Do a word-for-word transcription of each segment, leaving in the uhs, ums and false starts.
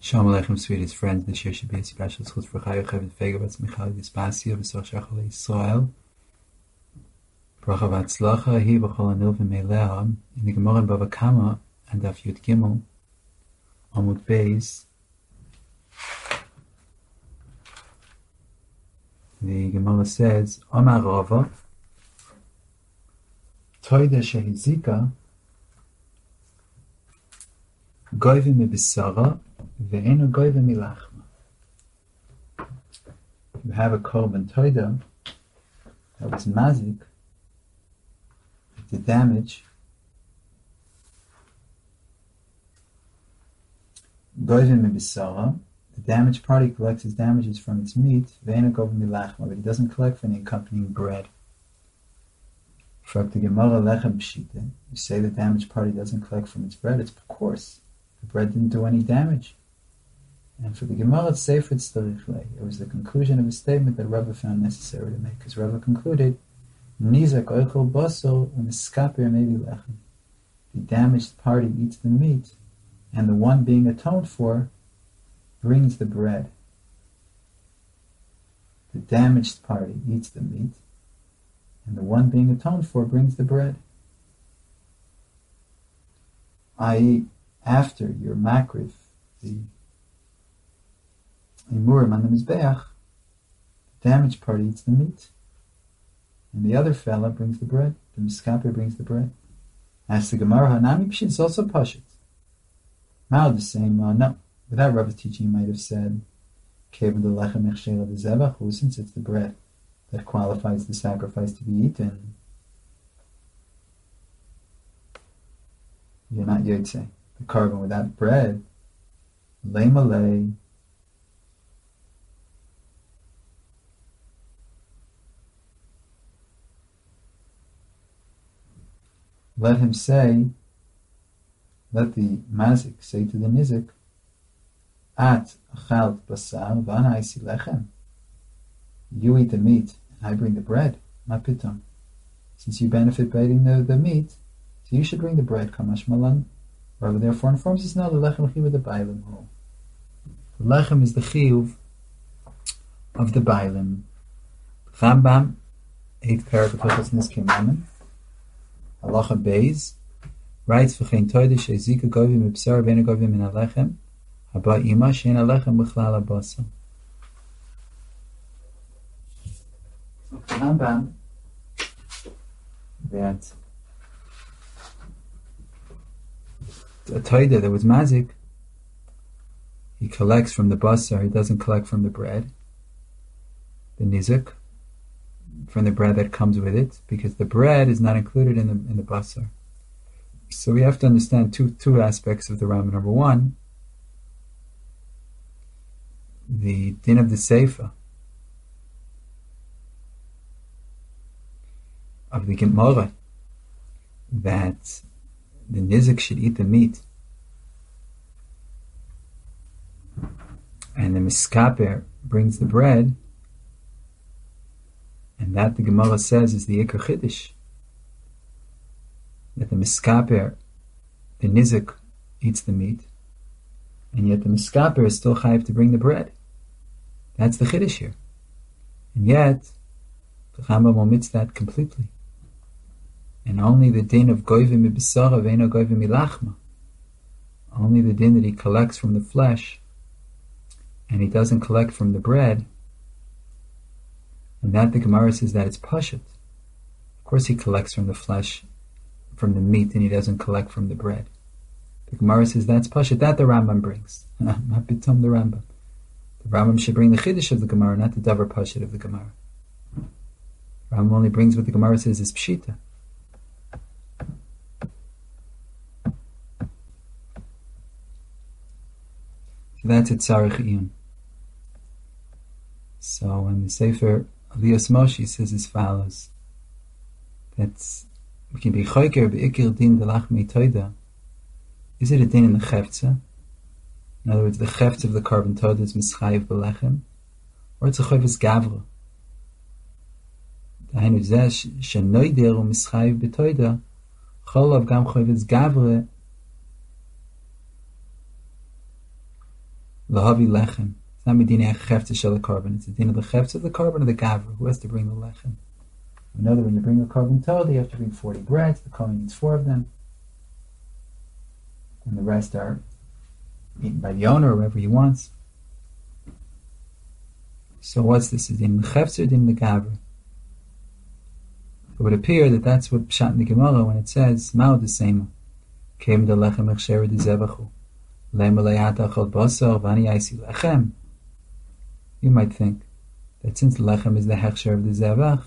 Shalom Aleichem, sweetest friends. This year should be a special schutz for Chayu Chavit Fegavatz Michal Dispasio V'Soch Shachal Yisrael. Bracha v'Atzlacha Hi B'Chol Anil V'Meilea. In the Gemara in Bava Kama and Daf Yud Gimel Amud Beis, the Gemara says, Amar Rava Toida Shehizika Goyve Mebisara Ve'enu Goyve Milachma. You have a korban toida that was mazik, the damage, Goyve Mebisara, the damaged party collects his damages from its meat, Ve'enu Goyve Milachma, but he doesn't collect for any accompanying bread. For the Gemara Lechem Pshita, you say the damaged party doesn't collect from its bread, it's of course. The bread didn't do any damage. And for the Gemara Sefer Tzarich Lei, it was the conclusion of a statement that Rava found necessary to make, because Rava concluded, Nizak oichel basol u'miskaper mevi lechem. The damaged party eats the meat, and the one being atoned for brings the bread. The damaged party eats the meat, and the one being atoned for brings the bread. that is, after your makriv, the imurim on the mizbeach, the damaged party eats the meat, and the other fella brings the bread. The miskaper brings the bread. As the Gemara Hanami Pshin, it's also pashut. Mao the same. Uh, no, without Rava's teaching, you might have said, "Kevin the lechem echshela v'zevach," since it's the bread that qualifies the sacrifice to be eaten. You're not yotze. The korban without bread, lei malei. Let him say, let the mazik say to the nizik, At achalt basar v'ana isi lechem. You eat the meat, and I bring the bread. Ma pitom. Since you benefit by eating the, the meat, so you should bring the bread. Kamash malan. Rava therefore informs us now the lechem chiyuv of the bailim. The lechem is the chiyuv of the bailim. Rambam, eighth parak of Hilchos Nizkei Mammon, Halacha Beis, writes v'chein toida she'zika govi mibsar ve'enu govi min halechem haba ima she'en halechem b'chlal habasa. Rambam, that a toida that was mazik, he collects from the basar, he doesn't collect from the bread, the nizik, from the bread that comes with it, because the bread is not included in the in the basar. So we have to understand two two aspects of the Rambam. Number one, the din of the seifa of the Gemara, that the nizik should eat the meat, and the miskaper brings the bread, and that the Gemara says is the Ikar Chiddush, that the miskaper, the nizik, eats the meat, and yet the miskaper is still chayiv to bring the bread. That's the Chiddush here. And yet, the Rambam omits that completely. And only the din of goyve mibisara ve'eno goyve milachma, only the din that he collects from the flesh, and he doesn't collect from the bread, and that the Gemara says that it's pashut. Of course he collects from the flesh, from the meat, and he doesn't collect from the bread. The Gemara says that's pashut. That the Rambam brings. Not bitum the Rambam. The Rambam should bring the chiddush of the Gemara, not the davar pashut of the Gemara. The Rambam only brings what the Gemara says is pshita. So that's it, Tzarich Iyun. So in the Sefer Aliyos Moshe says as follows, that we can be choker be'ikir din delachmei toida. Is it a din in the chefza? In other words, the chefza of the korban toida is mischayiv belechem, or it's a chovis gavra. Dahainu zeh shenoider u mischayiv betoida, cholav gam chovis gavra Lahavi lechem. It's not medina chefta shel carbon. It's the din of the chefta of the carbon of the gavra. Who has to bring the lechem? We know that when you bring a carbon toda, you have to bring forty breads. The kohen needs four of them, and the rest are eaten by the owner or wherever he wants. So what's this? Is in the chefta or din the gavra? It would appear that that's what pshat in the Gemara when it says ma'od the same. Came the lechem echsher the zevachu. You might think that since the lechem is the hechsher of the zevach,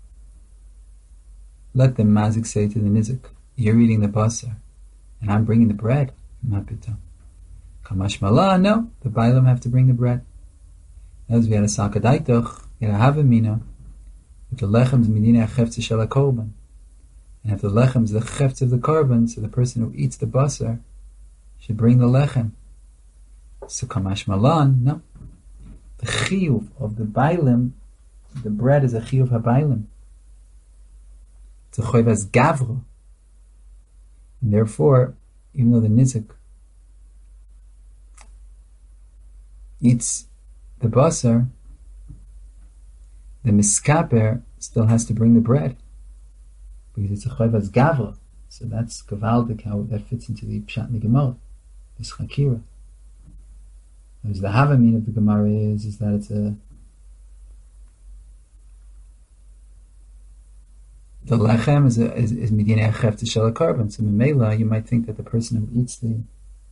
let the mazik say to the nizik, you're eating the basar, and I'm bringing the bread. Mapita. Kamash malah, no, the bailam have to bring the bread. As we had a sakadaitoch, we had a havamina, if the lechem is medina chefta shel korban, and if the lechem is the chefta of the korban, so the person who eats the basar should bring the lechem. So kamash malan, no. The chiyuv of the bailim, the bread is a chiyuv habailim. It's a choiv as gavra. And therefore, even though the nizik eats the basar, the miskaper still has to bring the bread. Because it's a choiv as gavra. So that's gavaldik, how that fits into the pshat in the Gemara. This chakira. There's the havamin of the Gemara is, is that it's a the lechem is a, is, is medina chefta shel carbon. So memela, you might think that the person who eats the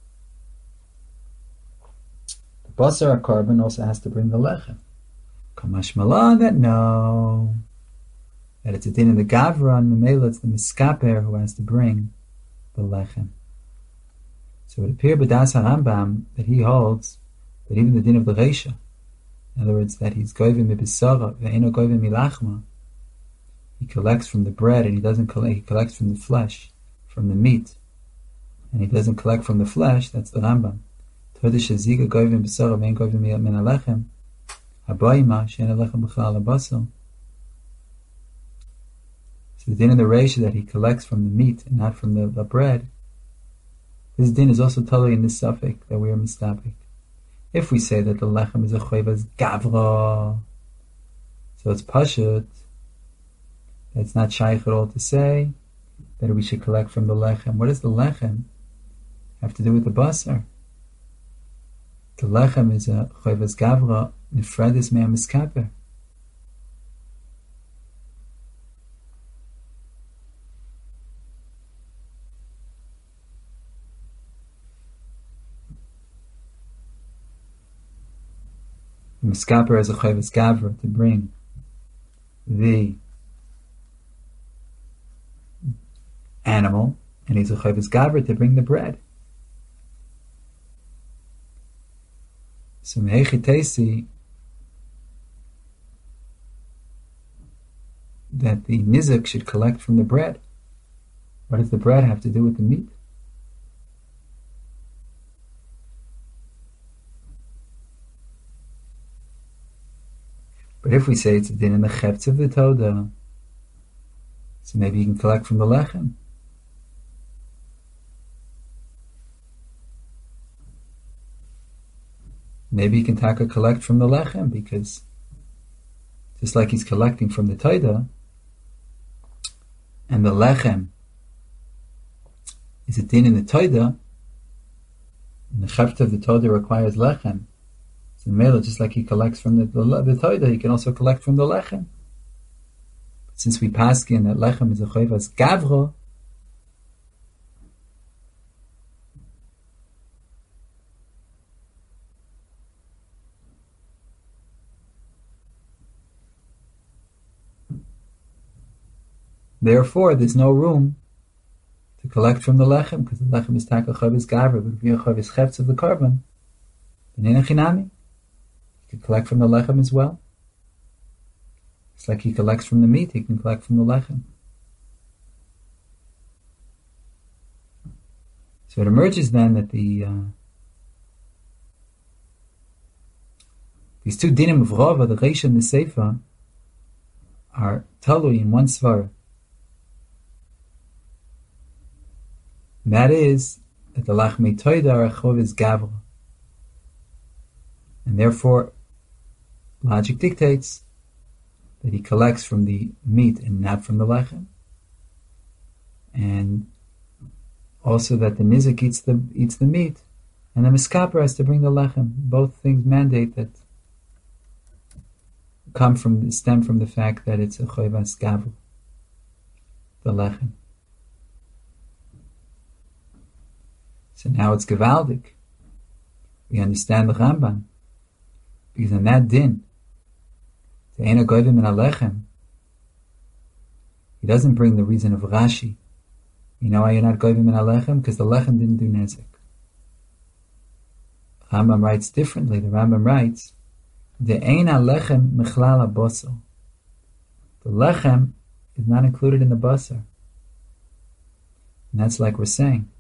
the basar carbon also has to bring the lechem. Kamash malan, that no, that it's a din in the gavra, and memela it's the miskaper who has to bring the lechem. So it appears b'das Harambam that he holds that even the din of the reisha, in other words, that he's goyvim mibisara ve'eno goyvim milachma, he collects from the bread and he doesn't collect. He collects from the flesh, from the meat, and he doesn't collect from the flesh. That's the Rambam. Todesh shaziga goyvim bisara ve'en goyvim min alechem habayima she'en alechem b'chal abasel. So the din of the reisha that he collects from the meat and not from the, the bread. This din is also totally in this suffix that we are mistabik. If we say that the lechem is a choivas gavra, so it's pashut, it's not shaykh at all to say that we should collect from the lechem. What does the lechem have to do with the basar? The lechem is a choivas gavra, nifradis mea miskaper. Miskaper as a chayvus gavra to bring the animal, and he's a chayvus gavra to bring the bread. So mehechitesi that the nizik should collect from the bread. What does the bread have to do with the meat? But if we say it's a din in the chefts of the Toda, so maybe you can collect from the lechem. Maybe you can taka collect from the lechem, because just like he's collecting from the Toda, and the lechem is a din in the Toda, and the cheft of the Toda requires lechem. So Mela, just like he collects from the the, the Toida, he can also collect from the lechem. But since we paskin that lechem is a choivas gavra, therefore there's no room to collect from the lechem, because the lechem is taka choivas gavra, but if you're choivas chefts of the carbon, then in a chinami. He can collect from the lechem as well. It's like he collects from the meat, he can collect from the lechem. So it emerges then that the uh, these two dinim of Rava, the Reisha and the Seifa, are talui in one svara. And that is that the lachmei toida are a chovis gavra. And therefore, logic dictates that he collects from the meat and not from the lechem. And also that the nizik eats the eats the meat, and the miskaper has to bring the lechem. Both things mandate that come from stem from the fact that it's a choyvas gavul, the lechem. So now it's gevaldik. We understand the Rambam, because in that din, the Eina Goyvim min Alechem, he doesn't bring the reason of Rashi. You know why you're not Goyvim min Alechem? Because the Lechem didn't do Nezik. Rambam writes differently. The Rambam writes, the Eina Lechem Mechlal HaBosel. The Lechem is not included in the Basar. And that's like we're saying,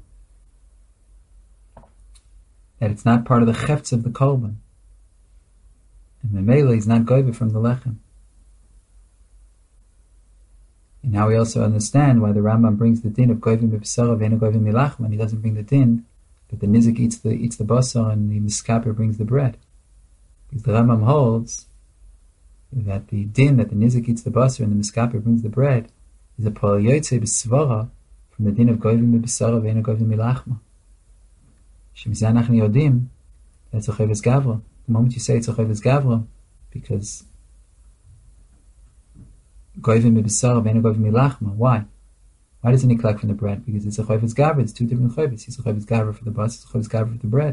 that it's not part of the chefts of the kolban. And Memele is not goyve from the lechem. And now we also understand why the Rambam brings the din of goyve mibsara v'ena goyve milachma, and he doesn't bring the din that the nizik eats the eats the basar and the miskaper brings the bread. Because the Rambam holds that the din that the nizik eats the basar and the miskaper brings the bread is a pol yotze b'svara from the din of goyve mibsara v'ena goyve milachma. That's a choyvas gavra. The moment you say it's a choyvas gavra, because goyvim mibisara v'ena goyvim milachma. Why? Why doesn't he collect from the bread? Because it's a choyvas gavra. It's two different choyvas. He's a choyvas gavra for the bus. It's a choyvas gavra for the bread.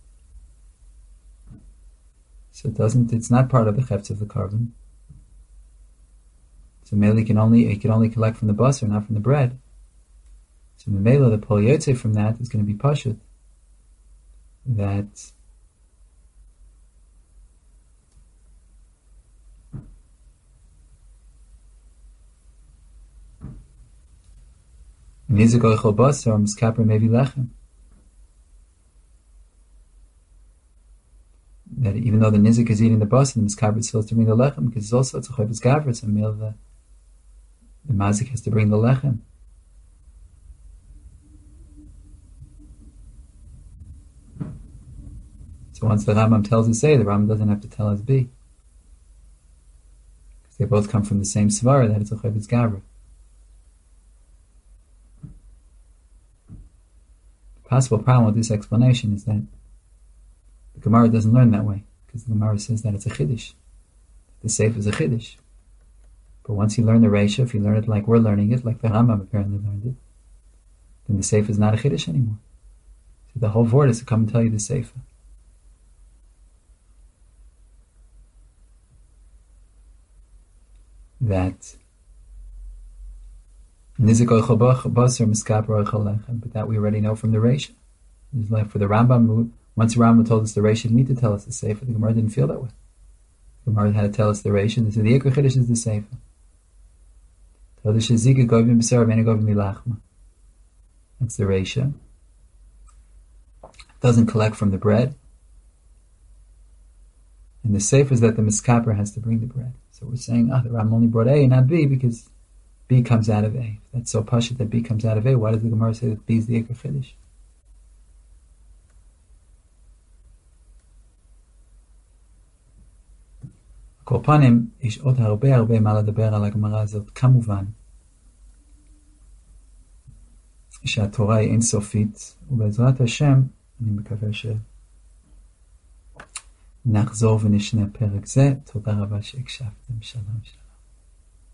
So it doesn't. It's not part of the chefts of the carbon. So Mele can only he can only collect from the bus or not from the bread. So Mele, the pol yotze from that is going to be pashut. That nizik oichel basar or miskaper maybe lechem. That even though the nizik is eating the basar, the miskaper is supposed to bring the lechem, because it's also it's a choyvas gavra. It's a meal that the mazik has to bring the lechem. So once the Rambam tells us A, the Rambam doesn't have to tell us B. Because they both come from the same svara, that it's a choyvas gavra. The possible problem with this explanation is that the Gemara doesn't learn that way. Because the Gemara says that it's a chiddush. The seif is a chiddush. But once you learn the Reisha, if you learn it like we're learning it, like the Rambam apparently learned it, then the seif is not a chiddush anymore. So the whole vort is to come and tell you the seif. That nizik oichel basar miskaper oichel lechem, but that we already know from the Reisha. It's like for the Rambam, once the Rambam told us the Reisha didn't need to tell us the Sefer, the Gemara didn't feel that way. The Gemara had to tell us the Reisha, and so the Iker Chiddush is the Sefer. That's the Reisha. Doesn't collect from the bread. And the Sefer is that the miskaper has to bring the bread. So we're saying, ah, the Ram only brought A and not B because B comes out of A. That's so pashut that B comes out of A. Why does the Gemara say that B is the Iker Chiddush? כל פנים, יש עוד הרבה הרבה מה לדבר על הגמרא הזאת. כמובן שהתורה היא אינסופית, ובעזרת השם, אני מקווה שנחזור ונשנה פרק זה. תודה רבה שהקשבתם. שלום שלום.